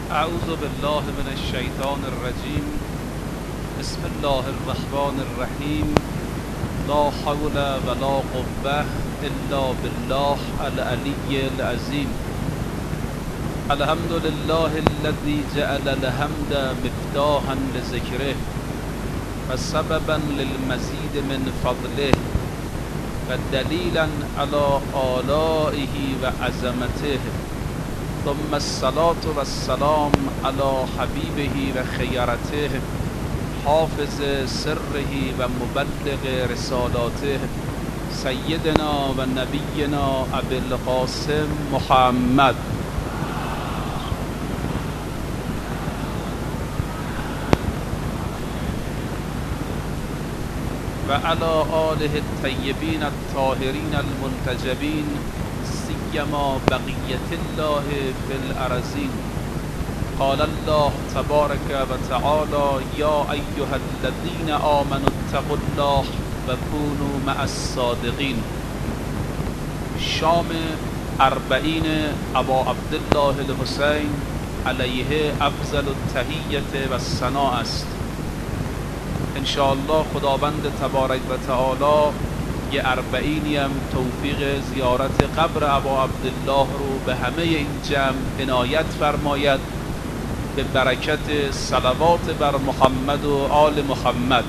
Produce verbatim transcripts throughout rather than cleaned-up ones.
اعوذ بالله من الشیطان الرجیم. بسم الله الرحمن الرحیم. لا حول ولا قوة الا بالله العلی العظیم. الحمد لله الذي جعل الحمد مفتاحا لذکره و سببا للمزید من فضله و دلیلا علی آلائه و عظمته. ثم الصلاة والسلام على حبیبه و خیرته حافظ سره و مبلغ رسالاته سیدنا و نبینا ابی القاسم محمد و علی آله الطیبین الطاهرین المنتجبین سیما بقیت الله فی الارضین. قال الله تبارک و تعالی یا ایها الذین آمنوا اتقوا الله و کونوا مع الصادقین. شام اربعین ابا عبدالله الحسین علیه افضل التحیة و الثناء است. انشاءالله خداوند تبارک و تعالی یه اربعینی هم توفیق زیارت قبر ابا عبدالله رو به همه این جمع عنایت فرماید به برکت صلوات بر محمد و آل محمد.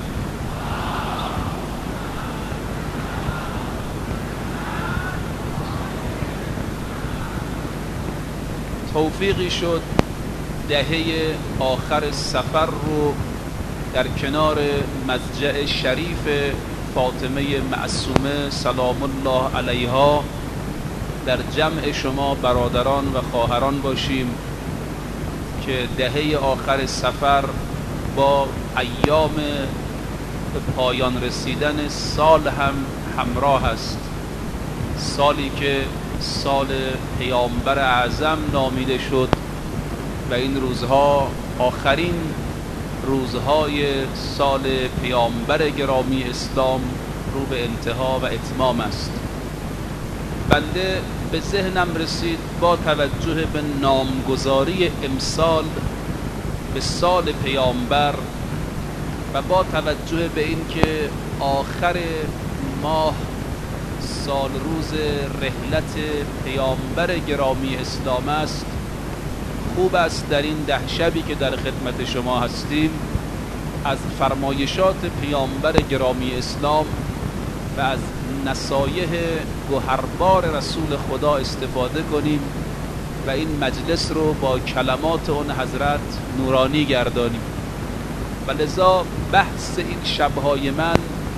توفیقی شد دهه آخر سفر رو در کنار مضجع شریف فاطمه معصومه سلام الله علیها در جمع شما برادران و خواهران باشیم که دهه آخر سفر با ایام به پایان رسیدن سال هم همراه است. سالی که سال پیامبر اعظم نامیده شد و این روزها آخرین روزهای سال پیامبر گرامی اسلام رو به انتها و اتمام است. بنده به ذهنم رسید با توجه به نامگذاری امسال به سال پیامبر و با توجه به اینکه آخر ماه سال روز رحلت پیامبر گرامی اسلام است، خوب است در این ده شبی که در خدمت شما هستیم از فرمایشات پیامبر گرامی اسلام و از نصایح گوهربار رسول خدا استفاده کنیم و این مجلس رو با کلمات اون حضرت نورانی گردانیم. و لذا بحث این شبهای من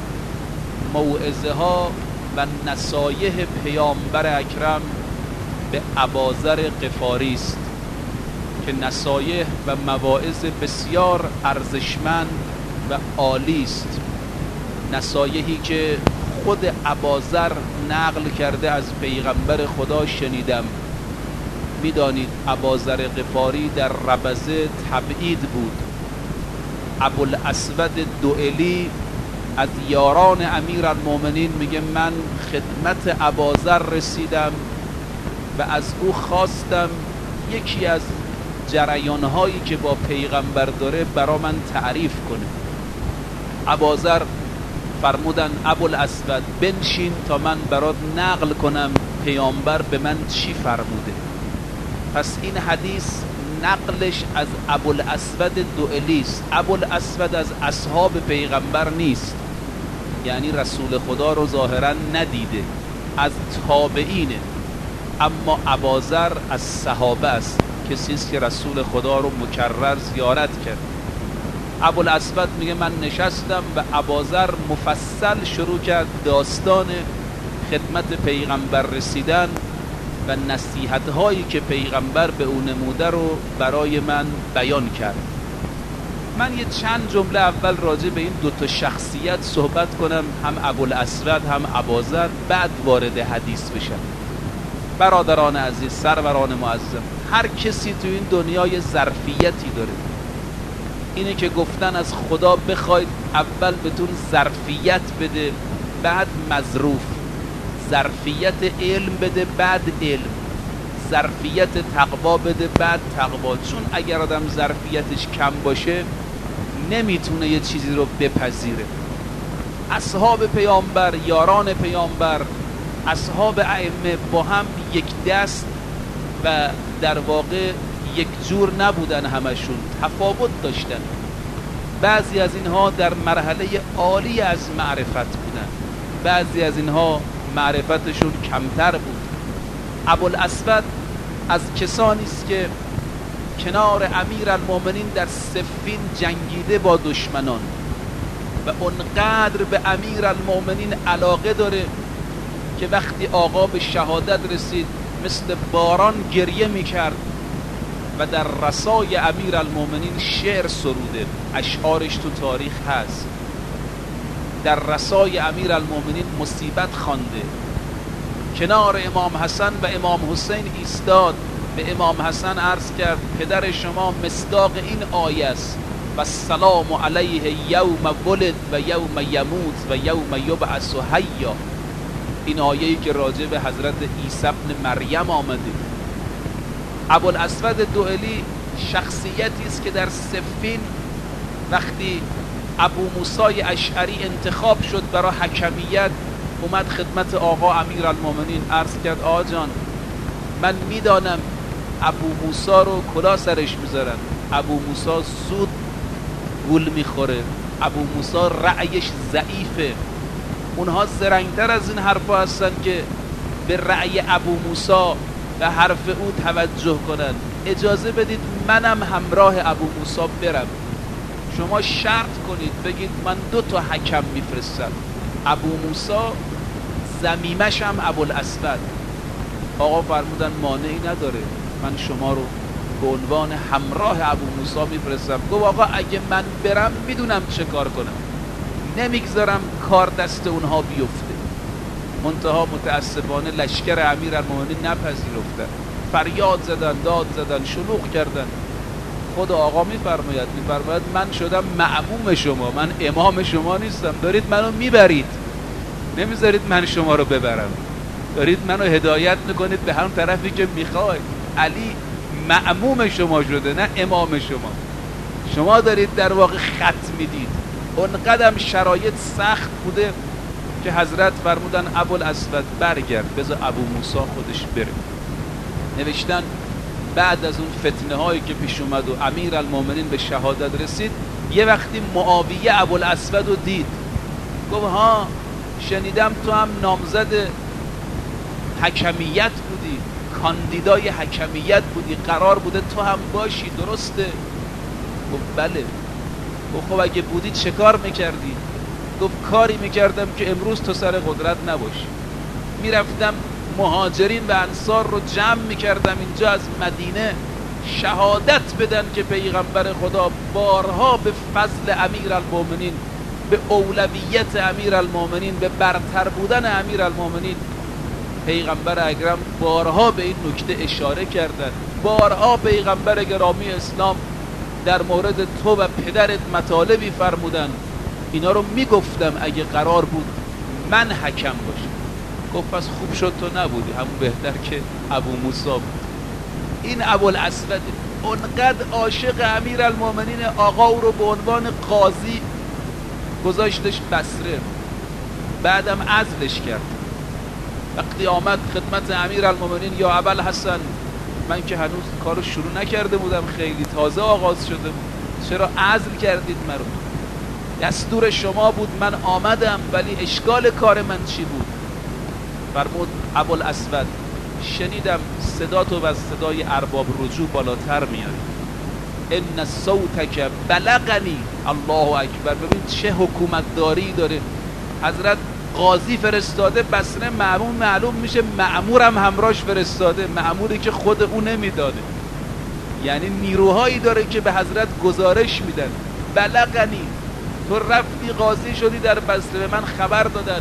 موعظه ها و نصایح پیامبر اکرم به اباذر غفاری است که نصایح و مواعظ بسیار ارزشمند و عالی است. نصایحی که خود اباذر نقل کرده از پیغمبر خدا شنیدم. میدانید اباذر غفاری در ربضه تبعید بود. ابوالاسود دؤلی از یاران امیرالمومنین میگه من خدمت اباذر رسیدم و از او خواستم یکی از جریانهایی که با پیغمبر داره برا من تعریف کنه. اباذر فرمودن ابوالاسود بنشین تا من برات نقل کنم پیامبر به من چی فرموده. پس این حدیث نقلش از ابوالاسود دؤلی است. ابوالاسود از اصحاب پیغمبر نیست، یعنی رسول خدا رو ظاهرا ندیده، از تابعینه. اما اباذر از صحابه است، کسی است که رسول خدا رو مکرر زیارت کرد. ابوالاسود میگه من نشستم و اباذر مفصل شروع کرد داستان خدمت پیغمبر رسیدن و نصیحت هایی که پیغمبر به او نموده رو برای من بیان کرد. من یه چند جمله اول راجع به این دوتا شخصیت صحبت کنم، هم ابوالاسود هم اباذر، بعد وارد حدیث بشم. برادران عزیز، سروران معظم، هر کسی تو این دنیا یه ظرفیتی داره. اینه که گفتن از خدا بخواید اول بهتون ظرفیت بده بعد مظروف، ظرفیت علم بده بعد علم، ظرفیت تقوا بده بعد تقوا، چون اگر آدم ظرفیتش کم باشه نمیتونه یه چیزی رو بپذیره. اصحاب پیامبر، یاران پیامبر، اصحاب ائمه با هم یک دست و در واقع یک جور نبودن، همشون تفاوت داشتن. بعضی از اینها در مرحله عالی از معرفت بودن، بعضی از اینها معرفتشون کمتر بود. ابوالاسود از کسانی است که کنار امیرالمومنین در صفین جنگیده با دشمنان و اونقدر به امیرالمومنین علاقه داره که وقتی آقا به شهادت رسید مثل باران گریه میکرد و در رسای امیرالمومنین شعر سروده، اشعارش تو تاریخ هست. در رسای امیرالمومنین مصیبت خوانده، کنار امام حسن و امام حسین ایستاد، به امام حسن عرض کرد پدر شما مصداق این آیه است و السلام علیه یوم ولد و یوم یموت و یوم یبعث حیا. این آیه‌ای که راجع به حضرت عیسی ابن مریم آمده. ابوالاسود دؤلی شخصیتی است که در صفین وقتی ابو موسی اشعری انتخاب شد برای حکمیت اومد خدمت آقا امیرالمومنین عرض کرد آقا جان من میدانم ابو موسی رو کلا سرش میذارن، ابو موسی زود گول میخوره، ابو موسی رأیش ضعیفه. اونها زرنگتر از این حرفا هستن که به رأی ابو موسی و حرف او توجه کنن. اجازه بدید منم همراه ابو موسی برم، شما شرط کنید بگید من دو تا حکم میفرستم، ابو موسی زمیمش هم ابوالاسود. آقا فرمودن مانعی نداره، من شما رو به عنوان همراه ابو موسی میفرستم. گفت آقا اگه من برم میدونم چه کار کنم، نمیگذارم کار دست اونها بیفته. منتها متاسفانه لشکر امیرالمومنین نپذیرفتن، فریاد زدن، داد زدن، شلوغ کردن. خود آقا میفرماید میفرماید من شدم مأموم شما، من امام شما نیستم، دارید منو میبرید، نمیذارید من شما رو ببرم، دارید منو هدایت میکنید به هم طرفی که میخواید. علی مأموم شما شده نه امام شما، شما دارید در واقع خط میدید. اونقدر شرایط سخت بوده که حضرت فرمودن ابوالاسود برگرد بذار ابو موسی خودش بره. نوشتن بعد از اون فتنه هایی که پیش اومد و امیرالمومنین به شهادت رسید، یه وقتی معاویه ابوالاسود رو دید گفت ها شنیدم تو هم نامزد حکمیت بودی، کاندیدای حکمیت بودی، قرار بوده تو هم باشی، درسته؟ گفت بله. گفت خب اگه بودی چه کار میکردی؟ گفت کاری میکردم که امروز تو سر قدرت نباشی، میرفتم مهاجرین و انصار رو جمع میکردم اینجا از مدینه شهادت بدن که پیغمبر خدا بارها به فضل امیرالمومنین، به اولویت امیرالمومنین، به برتر بودن امیرالمومنین، پیغمبر اکرم بارها به این نکته اشاره کردن. بارها پیغمبر گرامی اسلام در مورد تو و پدرت مطالبی فرمودن، اینا رو میگفتم اگه قرار بود من حکم باشم. گفت پس خوب شد تو نبودی، همون بهتر که ابو موسی بود. این ابوالاسود اونقدر عاشق امیرالمومنین آقا او رو به عنوان قاضی گذاشتش بصره، بعدم عزلش کرد. وقتی آمد خدمت امیرالمومنین یا ابوالحسن من که هنوز کارو شروع نکرده بودم، خیلی تازه آغاز شده بود، چرا عزل کردید مرا؟ دستور شما بود من آمدم، ولی اشکال کار من چی بود؟ فرمود ابوالاسود شنیدم صدا تو و صدای ارباب رجوع بالاتر میاری، ان صوتک بلغنی. الله اکبر. ببین چه حکومتداری داره. حضرت قاضی فرستاده بصره، مأمون معلوم میشه مأمورم همراهش فرستاده، مأموری که خود او نمیداده، یعنی نیروهایی داره که به حضرت گزارش میدن. بلغنی، تو رفتی قاضی شدی در بصره، من خبر دادن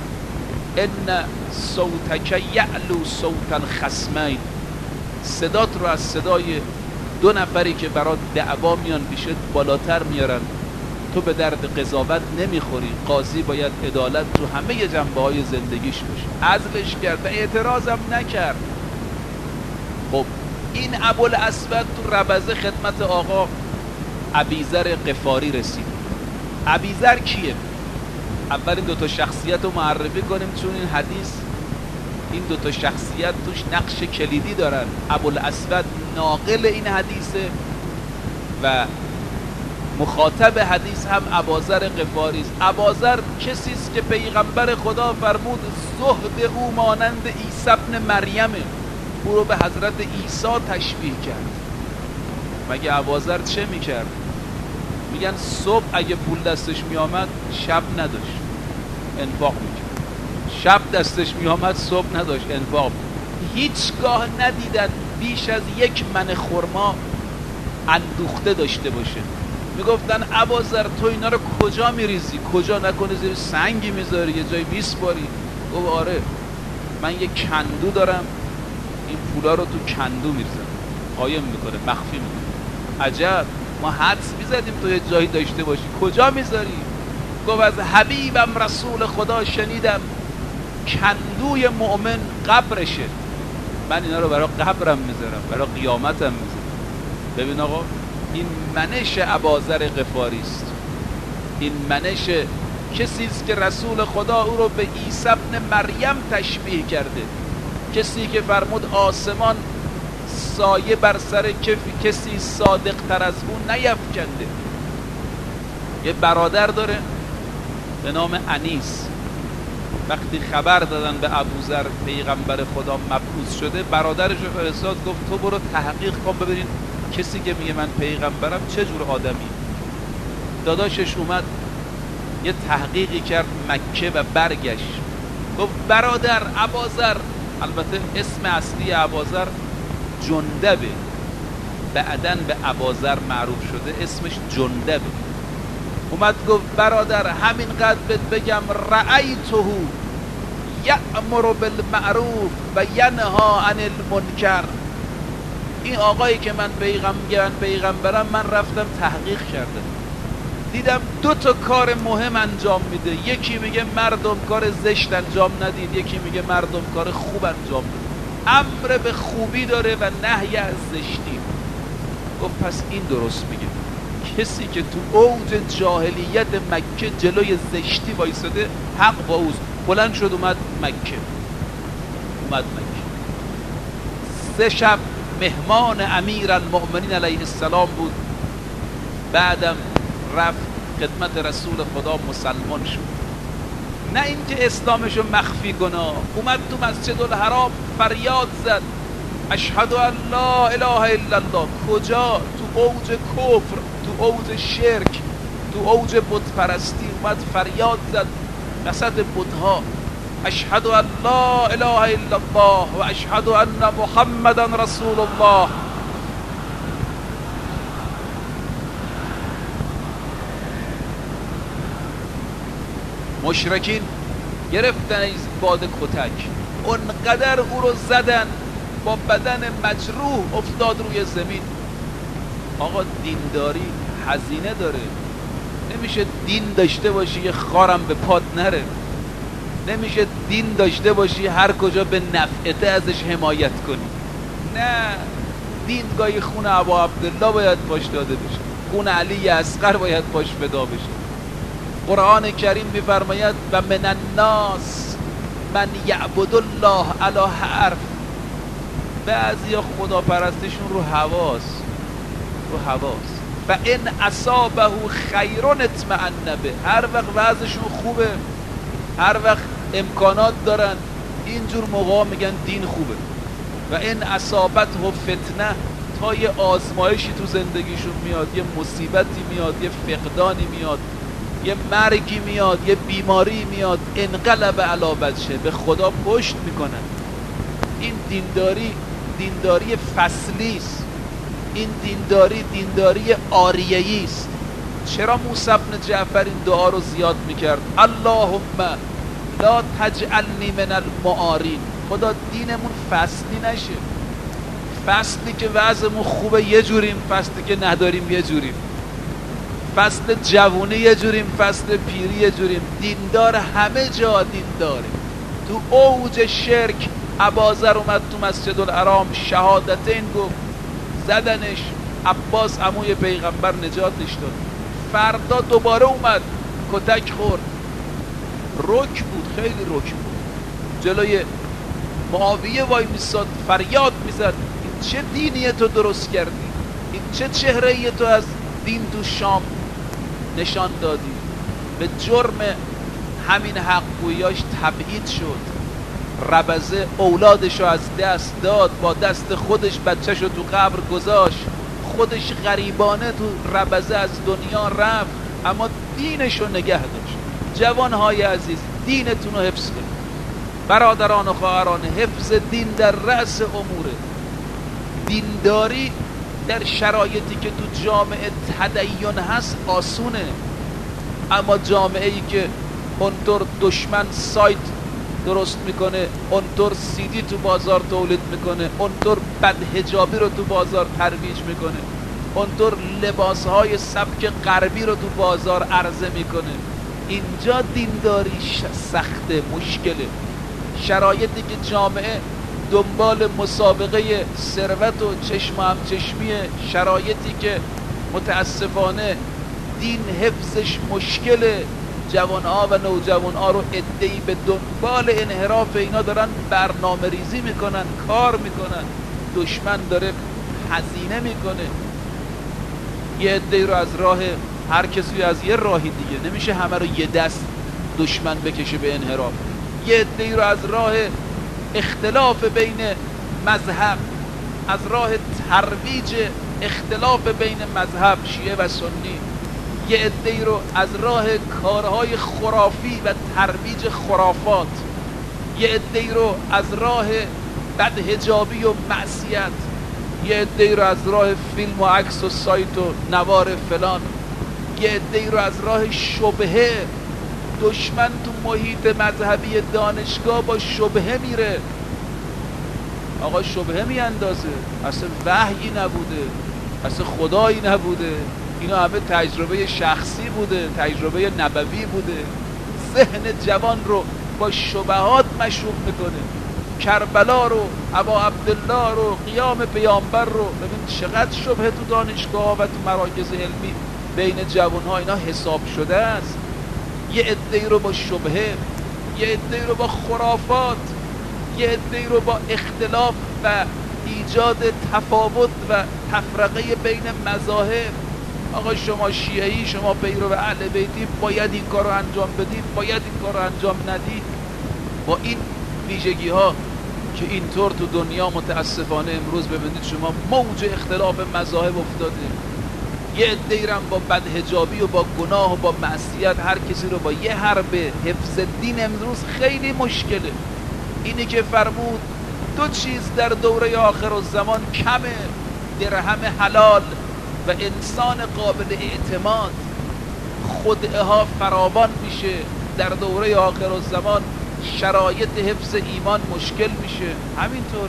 ان صوتک یعلو صوت الخصمین، صدات رو از صدای دو نفری که برات دعوا میان پیشت بالاتر میارن، تو به درد قضاوت نمیخوری، قاضی باید عدالت تو همه جنبه های زندگیش باشه. عزلش کرد و اعتراضم نکرد. خب این ابوالاسود تو ربضه خدمت آقا ابیذر غفاری رسید. ابیذر کیه؟ اول این دوتا شخصیت رو معرفی کنیم، چون این حدیث این دوتا شخصیت توش نقش کلیدی دارن. ابوالاسود ناقل این حدیثه و مخاطب حدیث هم اباذر غفاری است. اباذر کسی است که پیغمبر خدا فرمود زهد او مانند عیسی ابن مریمه، او رو به حضرت عیسی تشبیه کرد. مگه اباذر چه میکرد؟ میگن صبح اگه پول دستش میامد شب نداشت، انفاق میکرد. شب دستش میامد صبح نداشت، انفاق. هیچگاه ندیدن بیش از یک من خرما اندوخته داشته باشه. میگفتن اباذر تو اینا رو کجا میریزی؟ کجا نکنه زیر سنگی میذاری یه جای میسپاری؟ گفت آره من یه کندو دارم، این پولا رو تو کندو میریزم، قایم میکنه، مخفی میکنه. عجب، ما حدس میزدیم تو یه جایی داشته باشی، کجا میذاری؟ گفت از حبیبم رسول خدا شنیدم کندوی مؤمن قبرشه، من اینا رو برای قبرم میذارم، برای قیامتم میذارم. ببین آقا، این منش اباذر غفاری است. این منش کسی است که رسول خدا او رو به عیسی ابن مریم تشبیه کرده، کسی که فرمود آسمان سایه بر سر کسی صادق تر از اون نیفکنده. یه برادر داره به نام انیس. وقتی خبر دادن به ابوذر پیغمبر خدا مبعوث شده، برادرش رو فرستاد، گفت تو برو تحقیق کن ببینین کسی که میگه من پیغمبرم چه جور آدمی. داداشش اومد یه تحقیقی کرد مکه و برگشت، گفت برادر اباذر، البته اسم اصلی اباذر جندبه، بعدن به اباذر معروف شده، اسمش جندبه. اومد گفت برادر همینقدر بهت بگم رأیته یأمر بالمعروف و ینها عن المنکر. این آقایی که من پیغمبرم پیغمبرم من رفتم تحقیق کردم، دیدم دو تا کار مهم انجام میده. یکی میگه مردم کار زشت انجام ندید، یکی میگه مردم کار خوب انجام بدید. امر به خوبی داره و نهی از زشتی. گفت پس این درست میگه. کسی که تو اوج جاهلیت مکه جلوی زشتی وایساده حق با اوست. بلند شد اومد مکه. اومد مکه سه شب مهمان امیر المؤمنین علیه السلام بود. بعدم رفت خدمت رسول خدا، مسلمان شد. نه اینکه اسلامشو مخفی کنه، اومد تو مسجد الحرام فریاد زد اشهد ان لا اله الا الله. کجا؟ تو اوج کفر، تو اوج شرک، تو اوج بت پرستی اومد فریاد زد وسط بتها اشهد ان لا اله الا الله و اشهد ان محمدا رسول الله. مشرکین گرفتن از باد کتک، اونقدر او رو زدن با بدن مجروح افتاد روی زمین. آقا دینداری هزینه داره. نمیشه دین داشته باشی یه خارم به پات نره. نمیشه دین داشته باشی هر کجا به نفعته ازش حمایت کنی. نه، دین گاهی خون ابا عبدالله باید پاش داده بشه، خون علی اصغر باید پاش فدا بشه. قرآن کریم میفرماید و من الناس من یعبد الله علی حرف. بعضیا خدا پرستشون رو حواس رو حواس و این اصابه خیرون اطمئن به. هر وقت وضعشون خوبه، هر وقت امکانات دارن، اینجور موقع میگن دین خوبه. و این اصابت و فتنه، تا یه آزمایشی تو زندگیشون میاد، یه مصیبتی میاد، یه فقدانی میاد، یه مرگی میاد، یه بیماری میاد، انقلب علی وجهه، به خدا پشت میکنن. این دینداری دینداری فصلی است. این دینداری دینداری آریه‌ای است. چرا موسی بن جعفر این دعا رو زیاد میکرد؟ اللهم لا تجعلنی من المعارین. خدا دینمون فصلی نشه. فصلی که وضعمون خوبه یه جوریم، فصلی که نداریم یه جوریم، فصل جوونی یه جوریم، فصل پیری یه جوریم. دیندار همه جا دینداره. تو اوج شرک اباذر اومد تو مسجد الحرام شهادتین گفت، زدنش، عباس عموی پیغمبر نجاتش داد. فردا دوباره اومد کتک خورد، رک بود، خیلی رک بود، جلوی معاویه وای میستاد فریاد میزد این چه دینیه تو درست کردی، این چه چهره‌ای تو از دین تو شام نشان دادی. به جرم همین حقگوییاش تبعید شد. ربزه اولادشو از دست داد، با دست خودش بچهشو تو قبر گذاشت، خودش غریبانه تو ربزه از دنیا رفت، اما دینشو نگه داشت. جوانهای عزیز، دینتون رو حفظ کنید. برادران و خواهران، حفظ دین در رأس اموره. دینداری در شرایطی که تو جامعه تدین هست آسونه، اما جامعه ای که اونطور دشمن سایت درست میکنه، اونطور سیدی تو بازار تولید میکنه، اونطور بدحجابی رو تو بازار ترویج میکنه، اونطور لباسهای سبک غربی رو تو بازار عرضه میکنه، اینجا دینداری سخته، مشکله. شرایطی که جامعه دنبال مسابقه ثروت و چشم هم چشمیه، شرایطی که متاسفانه دین حفظش مشکله، جوانها و نوجوانها رو عده‌ای به دنبال انحراف اینا دارن برنامه ریزی میکنن، کار میکنن، دشمن داره هزینه میکنه. یه عده‌ای رو از راه، هر کسی از یه راهی دیگه، نمیشه همه رو یه دست دشمن بکشه به انحراف. یه عده‌ای رو از راه اختلاف بین مذهب، از راه ترویج اختلاف بین مذهب شیعه و سنی، یه عده‌ای رو از راه کارهای خرافی و ترویج خرافات، یه عده‌ای رو از راه بدحجابی و معصیت، یه عده‌ای رو از راه فیلم و عکس و سایت و نوار فلان، یه عده‌ای رو از راه شبهه. دشمن تو محیط مذهبی دانشگاه با شبهه میره، آقا شبهه میاندازه، اصلا وحیی نبوده، اصلا خدایی نبوده، اینا همه تجربه شخصی بوده، تجربه نبوی بوده. ذهن جوان رو با شبهات مشروب میکنه. کربلا رو، ابا عبدالله رو، قیام پیامبر رو، ببین چقدر شبهه تو دانشگاه و تو مراکز علمی بین جوانها اینا حساب شده است. یه عده‌ای رو با شبهه، یه عده‌ای رو با خرافات، یه عده‌ای رو با اختلاف و ایجاد تفاوت و تفرقه بین مذاهب. آقا شما شیعه‌ای، شما پیرو اهل بیتی، باید این کار رو انجام بدید، باید این کار رو انجام ندید. با این ویژگی ها که اینطور تو دنیا متاسفانه امروز ببینید شما موج اختلاف مذاهب افتاده. یه عده‌ای رو با بدحجابی و با گناه و با معصیت، هر کسی رو با یه حرب حفظ دین امروز خیلی مشکله. اینی که فرمود دو چیز در دوره آخر الزمان کمه، درهم حلال و انسان قابل اعتماد. خدعه ها فراوان میشه در دوره آخر الزمان، شرایط حفظ ایمان مشکل میشه. همینطوره.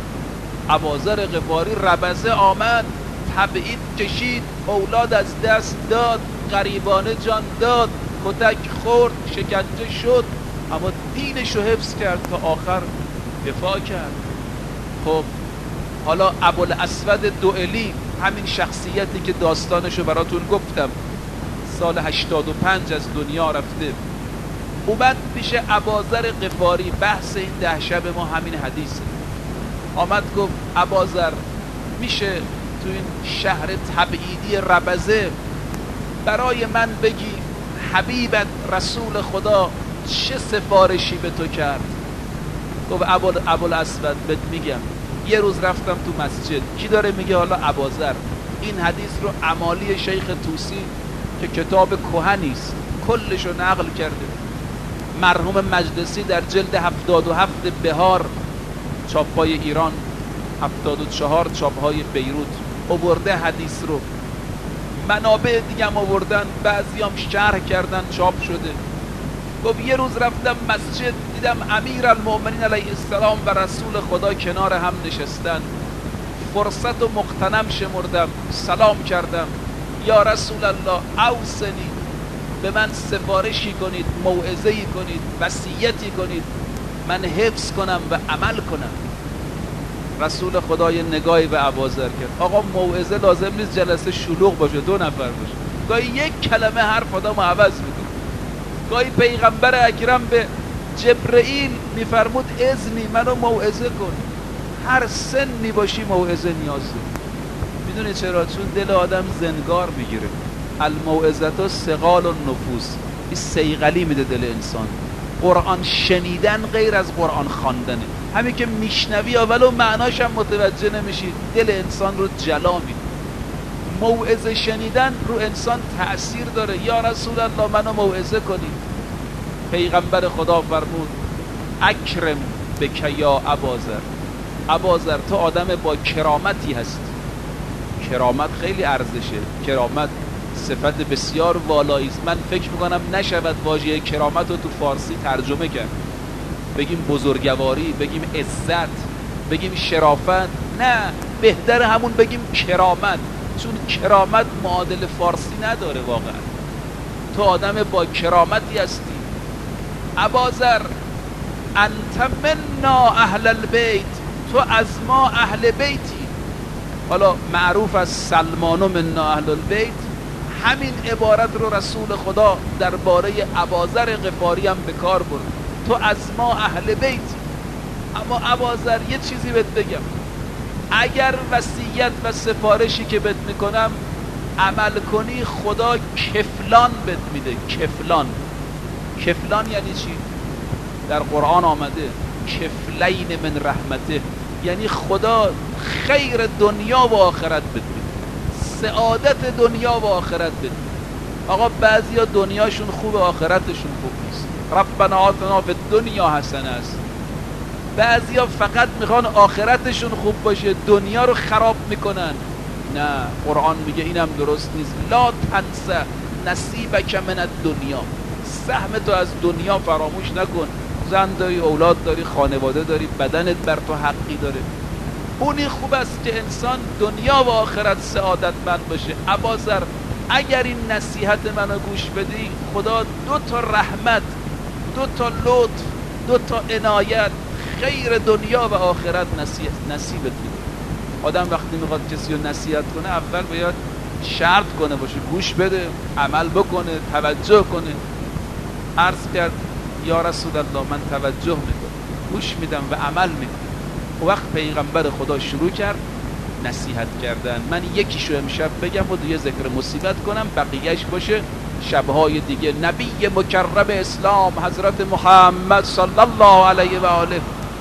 ابوذر غفاری ربزه آمد، تبعید کشید، اولاد از دست داد، غریبانه جان داد، کتک خورد، شکنجه شد، اما دینشو حفظ کرد تا آخر دفاع کرد. خب حالا ابوالاسود دؤلی، همین شخصیتی که داستانشو براتون گفتم، سال هشتاد و پنج از دنیا رفته، اومد پیش ابوذر غفاری. بحث این ده شب ما همین حدیثه. آمد گفت ابوذر، میشه تو این شهر تبعیدی ربزه برای من بگی حبیبت رسول خدا چه سفارشی به تو کرد؟ گفت ابوالاسود بهت میگم. یه روز رفتم تو مسجد، کی داره میگه حالا ابوذر؟ این حدیث رو امالی شیخ طوسی که کتاب کهنیست کلشو نقل کرده، مرحوم مجلسی در جلد هفتاد و هفت بهار چاپای ایران، هفتاد و چهار چاپهای بیروت آورده حدیث رو. منابع دیگه هم آوردن، بعضی هم شرح کردن، چاپ شده. گفت یه روز رفتم مسجد، دیدم امیر المؤمنین علیه السلام و رسول خدا کنار هم نشستن. فرصت و مغتنم شمردم، سلام کردم، یا رسول الله اوصنی، به من سفارشی کنید، موعظه‌ای کنید، وصیتی کنید. من حفظ کنم و عمل کنم. رسول خدا یه نگاهی به ابوذر کرد. آقا موعظه لازم نیست جلسه شلوغ باشه، دو نفر باشه، گاهی یک کلمه حرف آدمو عوض میکنه. گاهی پیغمبر اکرم به جبرئیل میفرمود اذنی منو موعظه کن. هر سنی باشی موعظه نیاز داری. میدونی چرا؟ چون دل آدم زنگار میگیره. الموعظه ثقال النفوس، این صیقلی میده دل انسان. قرآن شنیدن غیر از قرآن خواندنه. همین که میشنوی اولو معناش هم متوجه نمیشی، دل انسان رو جلا میده. موعظه شنیدن رو انسان تأثیر داره. یا رسول الله منو موعظه کنی. پیغمبر خدا فرمود اکرم بک یا ابوذر. ابوذر تو آدم با کرامتی هست. کرامت خیلی ارزشه. کرامت صفت بسیار والایی است. من فکر میکنم نشود واژه کرامت رو تو فارسی ترجمه کرد. بگیم بزرگواری، بگیم عزت، بگیم شرافت، نه بهتر همون بگیم کرامت، چون کرامت معادل فارسی نداره. واقعا تو آدم با کرامتی هستی. ابوذر انت منا اهل البیت، تو از ما اهل بیتی. حالا معروف از سلمان منا اهل البیت، همین عبارت رو رسول خدا درباره ابوذر غفاری هم به کار برد. تو از ما اهل بیتی. اما ابوذر یه چیزی بهت بگم، اگر وصیت و سفارشی که بهت میکنم عمل کنی خدا کفلان بهت میده. کفلان کفلان یعنی چی؟ در قرآن آمده کفلین من رحمته، یعنی خدا خیر دنیا و آخرت بهت میده، سعادت دنیا و آخرت بده. آقا بعضیا دنیاشون خوب، آخرتشون خوب نیست. ربنا آتنا فی الدنیا حسنه است. بعضیا فقط میخوان آخرتشون خوب باشه، دنیا رو خراب میکنن. نه، قرآن میگه اینم درست نیست. لا تنس نصیبک من الدنیا، سهم تو از دنیا فراموش نکن. زن داری، اولاد داری، خانواده داری، بدنت بر تو حقی داره. اونی خوب است که انسان دنیا و آخرت سعادتمند باشه. ابوذر اگر این نصیحت منو گوش بدی، خدا دو تا رحمت، دو تا لطف، دو تا عنایت، خیر دنیا و آخرت نصیبت میده. آدم وقتی میخواد کسی رو نصیحت کنه اول باید شرط کنه باشه، گوش بده، عمل بکنه، توجه کنه. عرض کرد یا رسول الله من توجه میکنم، گوش میدم و عمل میکنم. و وقت پیغمبر خدا شروع کرد نصیحت کردن. من یکیشو امشب بگم و دیگه ذکر مصیبت کنم، بقیهش باشه شبهای دیگه. نبی مکرم اسلام حضرت محمد صلی الله علیه و آله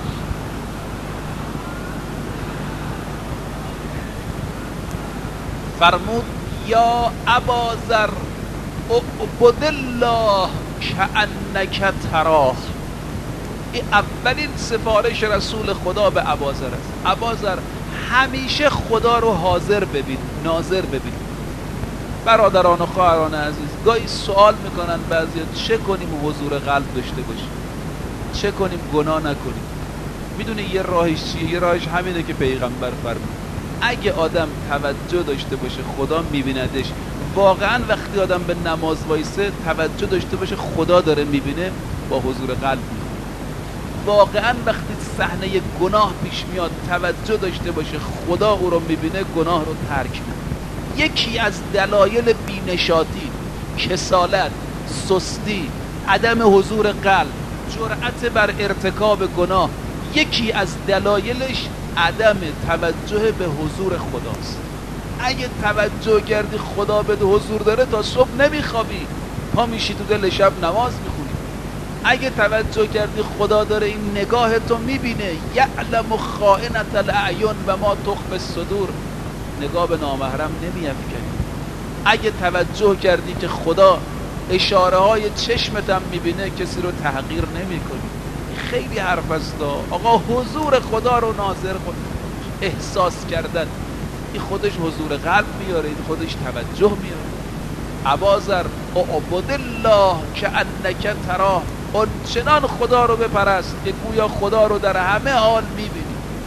فرمود یا ابوذر اعبد الله کأنک تراه. این اولین سفارش رسول خدا به ابوذر است. ابوذر همیشه خدا رو حاضر ببین، ناظر ببین. برادران و خواهران عزیز، گاهی سوال میکنن بعضیا چه کنیم حضور قلب داشته باشیم، چه کنیم گناه نکنیم. میدونی یه راهش چیه؟ یه راهش همینه که پیغمبر فرمود اگه آدم توجه داشته باشه خدا میبیندش. واقعا وقتی آدم به نماز وایسه توجه داشته باشه خدا داره میبینه، با حضور قلب میبینه. واقعا وقتی صحنه گناه پیش میاد توجه داشته باشه خدا او رو میبینه، گناه رو ترک میکنه. یکی از دلایل بینشاتی، کسالت، سستی، عدم حضور قلب، جرأت بر ارتکاب گناه، یکی از دلایلش عدم توجه به حضور خداست. اگه توجه کردی خدا به حضور داره تا صبح نمیخوابی، پا میشی تو دل شب نماز میخونی. اگه توجه کردی خدا داره این نگاه تو میبینه، یعلم خائنة الاعین و ما تخفی الصدور، نگاه به نامحرم نمیافکنی. اگه توجه کردی که خدا اشاره های چشمت هم میبینه، کسی رو تحقیر نمی کنی. خیلی حرف است. آقا حضور خدا رو ناظر خود احساس کردن، این خودش حضور قلب میاره، این خودش توجه میاره. ابوذر اعبد الله کأنک تراه، آنچنان خدا رو بپرست که گویا خدا رو در همه حال میبینی.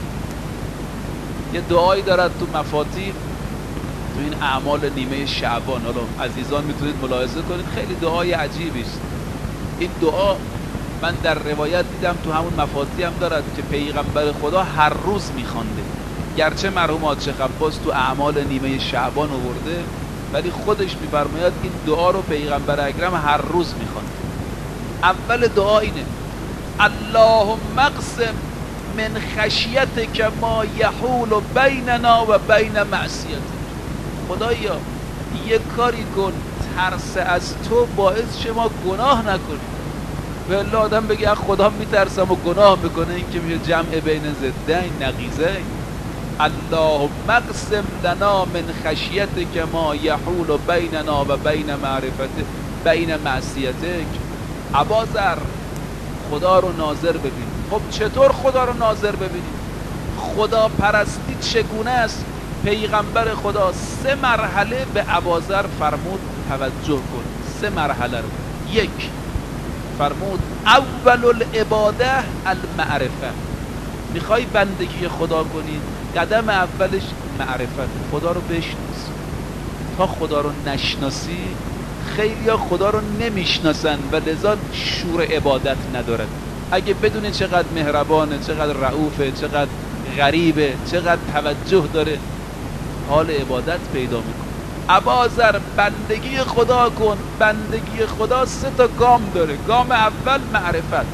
یه دعایی دارد تو مفاتیح، تو این اعمال نیمه شعبان، حالا عزیزان میتونید ملاحظه کنید، خیلی دعای عجیبی است. این دعا من در روایت دیدم تو همون مفاتی هم دارد که پیغمبر خدا هر روز میخوانده، گرچه مرحوم حاج شیخ عباس تو اعمال نیمه شعبان آورده، ولی خودش میفرماید این دعا رو پیغمبر اکرم هر روز میخوانده. اول دعا اینه: اللهم اقسم من خشیتک ما یحول بیننا و بین معصیتک. خدایا یک کاری کن ترس از تو باعث شه ما گناه نکنیم. به الله آدم بگه از خدا میترسم و گناه میکنه، این که میشه جمع بین ضدین نقیضین. اللهم اقسم لنا من خشیتک ما یحول بیننا و بین معرفتک بین معصیتک. ابازر خدا رو ناظر ببین. خب چطور خدا رو ناظر ببینیم؟ خدا پرستی چگونه است؟ پیغمبر خدا سه مرحله به ابازر فرمود توجه کن. سه مرحله رو. یک، فرمود اول العباده المعرفه. میخوای بندگی خدا کنی، قدم اولش معرفت، خدا رو بشناس. تا خدا رو نشناسی، خیلی ها خدا رو نمیشناسن و لذا شور عبادت ندارن. اگه بدونه چقدر مهربانه، چقدر رعوفه، چقدر غریبه، چقدر توجه داره، حال عبادت پیدا میکنه. ابازر بندگی خدا کن. بندگی خدا سه تا گام داره. گام اول معرفت،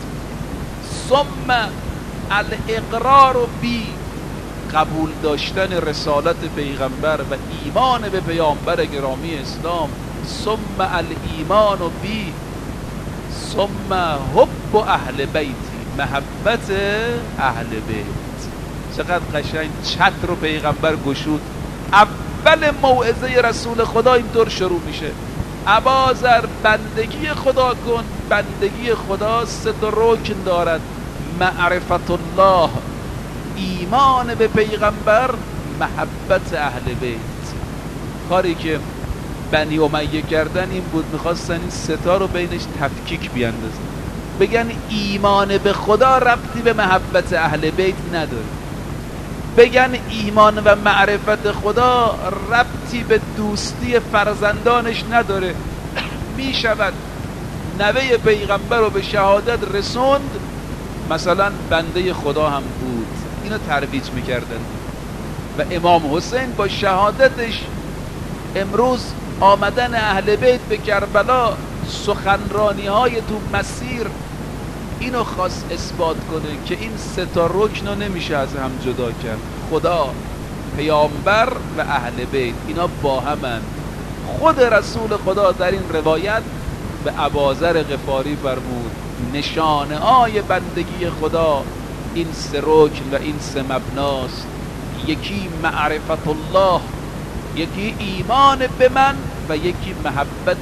ثم الاقرار بی، قبول داشتن رسالت پیغمبر و ایمان به پیامبر گرامی اسلام، ثم الایمان بی، ثم حب اهل بیتی، محبت اهل بیت. چقدر قشنگ چت رو پیغمبر گشود. اول موعظه رسول خدا اینطور شروع میشه: ابازر بندگی خدا کن. بندگی خدا سه تا رکن دارد: معرفت الله، ایمان به پیغمبر، محبت اهل بیت. کاری که بنی امیه کردن این بود، میخواستن این ستا رو بینش تفکیک بیاندازن، بگن ایمان به خدا ربطی به محبت اهل بیت نداره، بگن ایمان و معرفت خدا ربطی به دوستی فرزندانش نداره. میشود نوه پیغمبر رو به شهادت رسوند، مثلا بنده خدا هم بود، اینو ترویج میکردن. و امام حسین با شهادتش امروز آمدن اهل بیت به کربلا، سخنرانی های تو مسیر اینو خواست اثبات کنه که این سه تا رکن رو نمیشه از هم جدا کرد. خدا، پیامبر و اهل بیت اینا با همن. خود رسول خدا در این روایت به ابازر غفاری فرمود نشانه های بندگی خدا این سه رکن و این سه مبناست: یکی معرفت الله، یکی ایمان به من، و یکی محبت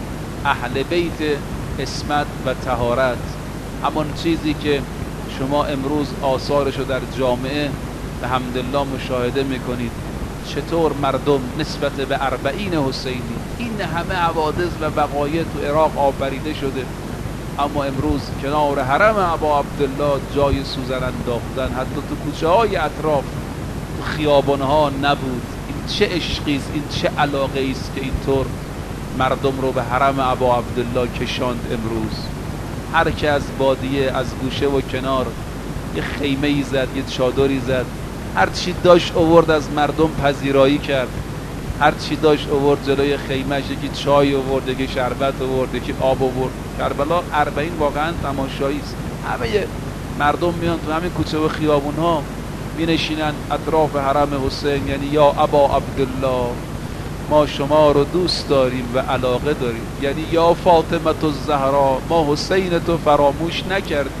اهل بیت اسمت و طهارت. همون چیزی که شما امروز آثارشو در جامعه به حمدالله مشاهده میکنید، چطور مردم نسبت به اربعین حسینی این همه حوادث و وقایع تو عراق آفریده شده، اما امروز کنار حرم ابا عبدالله جای سوزن انداختن، حتی تو کوچه های اطراف، تو خیابان ها نبود. این چه عشقی است، این چه علاقه است که اینطور مردم رو به حرم ابا عبدالله کشاند. امروز هر که از بادیه، از گوشه و کنار یه خیمه ای زد، یه چادری زد، هر چی داشت آورد از مردم پذیرایی کرد، هر چی داشت آورد جلوی خیمهش، یکی چای آورد، یکی شربت آورد، یکی آب آورد. کربلا اربعین واقعا تماشایی است. همه مردم میان تو همین کوچه و خیابون ها می نشینن اطراف حرم حسین، یعنی یا ابا عبدالله ما شما رو دوست داریم و علاقه داریم، یعنی یا فاطمه الزهرا ما حسین تو فراموش نکردیم.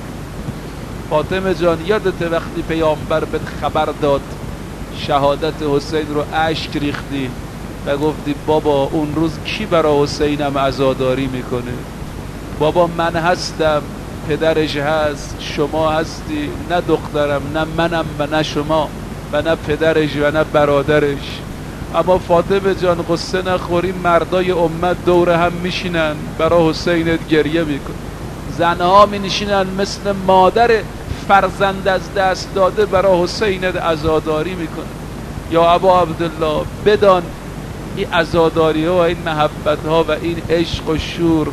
فاطمه جان یادت وقتی پیامبر بهت خبر داد شهادت حسین رو اشک ریختی و گفتی بابا اون روز کی برای حسینم عزاداری میکنه؟ بابا من هستم، پدرش هست، شما هستی، نه دخترم، نه منم و نه شما و نه پدرش و نه برادرش. اما فاطمه جان قصه نخوری، مردای امت دور هم میشینن برای حسینت گریه میکن، زنها می نشینن مثل مادر فرزند از دست داده برای حسینت عزاداری میکن. یا ابا عبدالله بدان این عزاداری ها و این محبت ها و این عشق و شور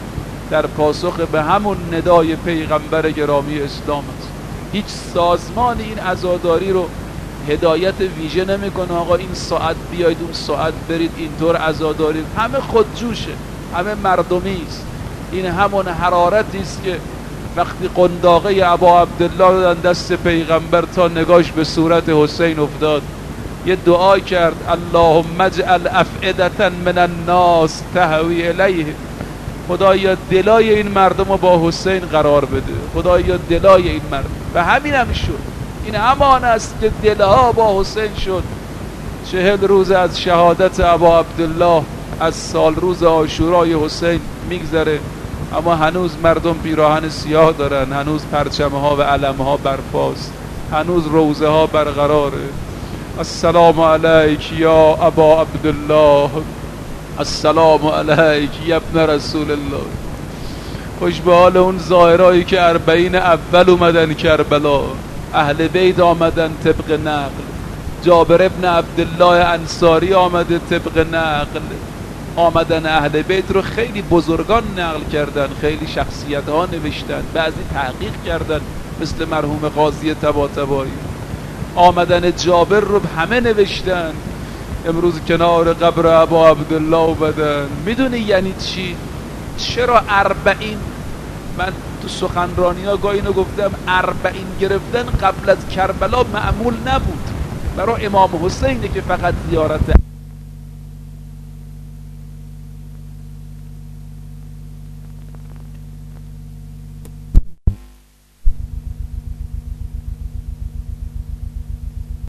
در پاسخ به همون ندای پیغمبر گرامی اسلام است. هیچ سازمان این عزاداری رو هدایت ویژه نمیکنه آقا این ساعت بیاید اون ساعت برید اینطور عزاداری. همه خودجوشه، همه مردمی است. این همون حرارتی است که وقتی قنداقه ابا عبدالله دادن دست پیغمبر تا نگاش به صورت حسین افتاد، یه دعا کرد اللهم اجعل افئدة من الناس تهوی الیه. خدایا دلای این مردم رو با حسین قرار بده، خدایا دلای این مردم. و همین هم شد. این همان است که دلها با حسین شد. چهل روز از شهادت ابا عبدالله از سال روز عاشورای حسین میگذره، اما هنوز مردم پیراهن سیاه دارن، هنوز پرچمه ها و علم ها برپاست، هنوز روزه ها برقراره. السلام علیک یا ابا عبدالله، السلام علیک یا ابن رسول الله. خوش به حال اون ظاهرایی که اربعین اول اومدن کربلا، اهل بیت آمدن طبق نقل، جابر ابن عبدالله انصاری آمده طبق نقل، آمدن اهل بیت رو خیلی بزرگان نقل کردن، خیلی شخصیت ها نوشتن، بعضی تحقیق کردن مثل مرحوم قاضی طباطبایی. آمدن جابر رو همه نوشتن. امروز کنار قبر ابا عبدالله اومدن. میدونی یعنی چی؟ چرا اربعین؟ من تو سخنرانی ها گاهی اینو گفتم، اربعین گرفتن قبل از کربلا معمول نبود. برای امام حسینه که فقط زیارت